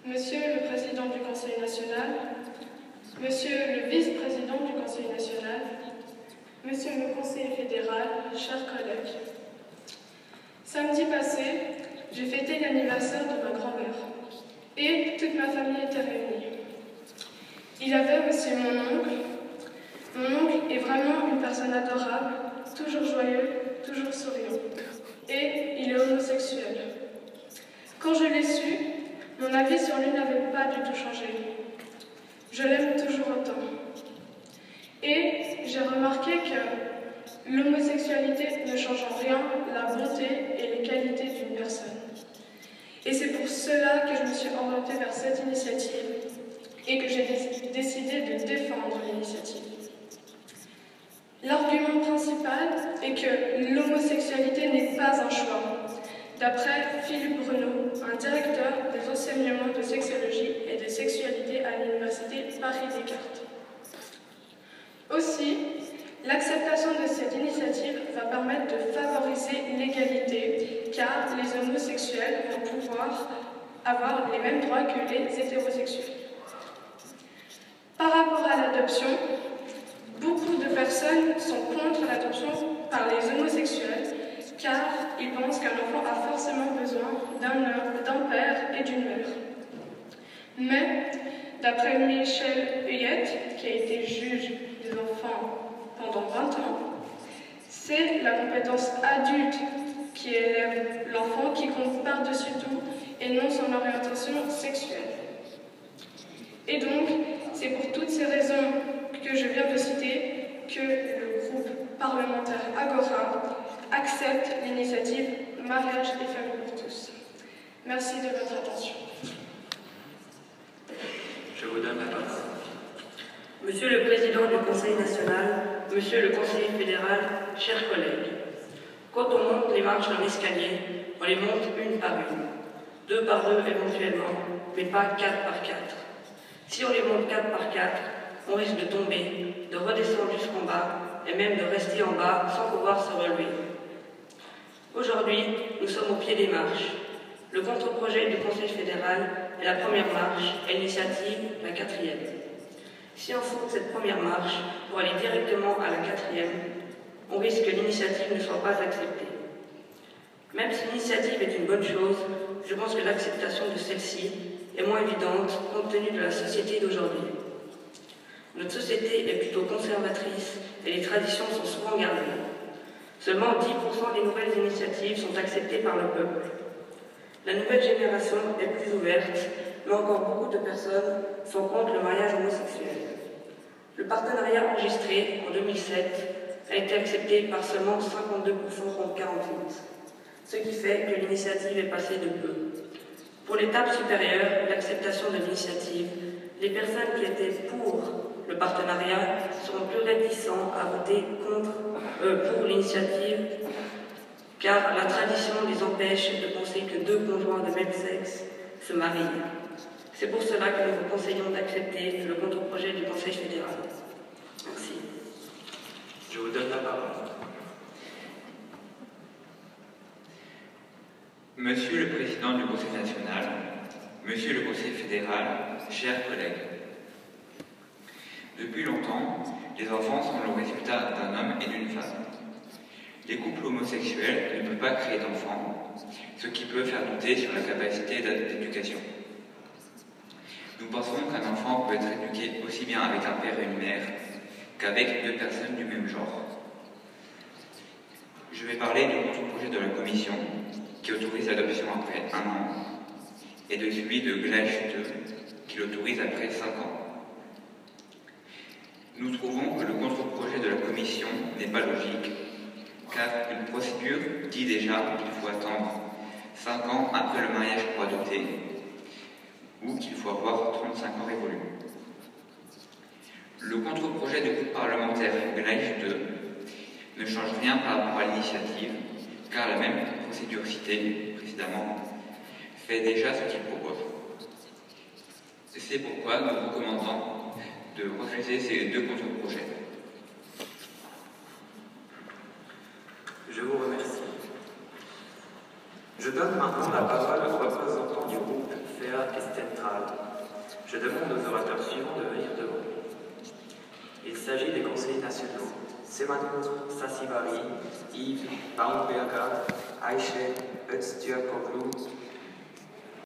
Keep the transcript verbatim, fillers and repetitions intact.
Monsieur le Président du Conseil national, Monsieur le Vice-président du Conseil national, Monsieur le Conseiller fédéral, chers collègues. Samedi passé, j'ai fêté l'anniversaire de ma grand-mère et toute ma famille était réunie. Il y avait aussi mon oncle. Mon oncle est vraiment une personne adorable, toujours joyeux, toujours souriant. Et il est homosexuel. Quand je l'ai su, mon avis sur lui n'avait pas du tout changé. Je l'aime toujours autant. Et j'ai remarqué que l'homosexualité ne change en rien la bonté et les qualités d'une personne. Et c'est pour cela que je me suis orientée vers cette initiative et que j'ai décidé de défendre l'initiative. L'argument principal est que l'homosexualité n'est pas un choix, d'après Philippe Bruno, un directeur des enseignements de sexologie et de sexualité à l'université Paris-Descartes. Aussi, l'acceptation de cette initiative va permettre de favoriser l'égalité, car les homosexuels vont pouvoir avoir les mêmes droits que les hétérosexuels. Par rapport à l'adoption, beaucoup de personnes sont contre l'adoption par les homosexuels, car ils pensent qu'un enfant a forcément besoin d'un père et d'une mère. Mais, d'après Michel Huyette, qui a été juge des enfants pendant vingt ans, c'est la compétence adulte qui élève l'enfant qui compte par-dessus tout et non son orientation sexuelle. Et donc, c'est pour toutes ces raisons que je viens de citer que le groupe parlementaire Agora accepte l'initiative Mariage et famille pour tous. Merci de votre attention. Je vous donne la parole. Monsieur le Président du Conseil national, Monsieur le Conseiller fédéral, chers collègues, quand on monte les marches d'un escalier, on les monte une par une, deux par deux éventuellement, mais pas quatre par quatre. Si on les monte quatre par quatre, on risque de tomber, de redescendre jusqu'en bas, et même de rester en bas sans pouvoir se relever. Aujourd'hui, nous sommes au pied des marches. Le contre-projet du Conseil fédéral est la première marche et l'initiative la quatrième. Si on saute cette première marche pour aller directement à la quatrième, on risque que l'initiative ne soit pas acceptée. Même si l'initiative est une bonne chose, je pense que l'acceptation de celle-ci est moins évidente compte tenu de la société d'aujourd'hui. Notre société est plutôt conservatrice et les traditions sont souvent gardées. Seulement dix pour cent des nouvelles initiatives sont acceptées par le peuple. La nouvelle génération est plus ouverte, mais encore beaucoup de personnes sont contre le mariage homosexuel. Le partenariat enregistré en deux mille sept a été accepté par seulement cinquante-deux pour cent contre quarante-huit, ce qui fait que l'initiative est passée de peu. Pour l'étape supérieure, l'acceptation de l'initiative, les personnes qui étaient pour le partenariat seront plus réticents à voter contre, euh, pour l'initiative, car la tradition les empêche de penser que deux conjoints de même sexe se marient. C'est pour cela que nous vous conseillons d'accepter le contre-projet du Conseil fédéral. Merci. Je vous donne la parole. Monsieur le Président du Conseil national, Monsieur le Conseil fédéral, chers collègues. Depuis longtemps, les enfants sont le résultat d'un homme et d'une femme. Les couples homosexuels ne peuvent pas créer d'enfants, ce qui peut faire douter sur la capacité d'éducation. Nous pensons qu'un enfant peut être éduqué aussi bien avec un père et une mère qu'avec deux personnes du même genre. Je vais parler du contre-projet de la Commission qui autorise l'adoption après un an et de celui de Glage deux qui l'autorise après cinq ans. Nous trouvons que le contre-projet de la Commission n'est pas logique, car une procédure dit déjà qu'il faut attendre cinq ans après le mariage pour adopter, ou qu'il faut avoir trente-cinq ans révolus. Le contre-projet du groupe parlementaire Glage deux ne change rien par rapport à l'initiative, car la même procédure citée précédemment fait déjà ce qu'il propose. C'est pourquoi nous recommandons de refuser ces deux contre-projets. Je vous remercie. Je donne maintenant la parole aux représentants du groupe F E A et Stentral. Je demande aux orateurs suivants de venir devant. Il s'agit des conseillers nationaux Semanour Sassivari, Yves Baumberger, Aïché Öztürkoglu,